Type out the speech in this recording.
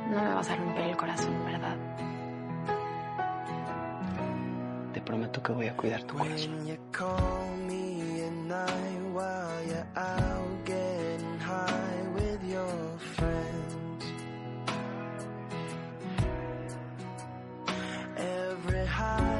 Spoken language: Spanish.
No me vas a romper el corazón, ¿verdad? Te prometo que voy a cuidar tu corazón. Every high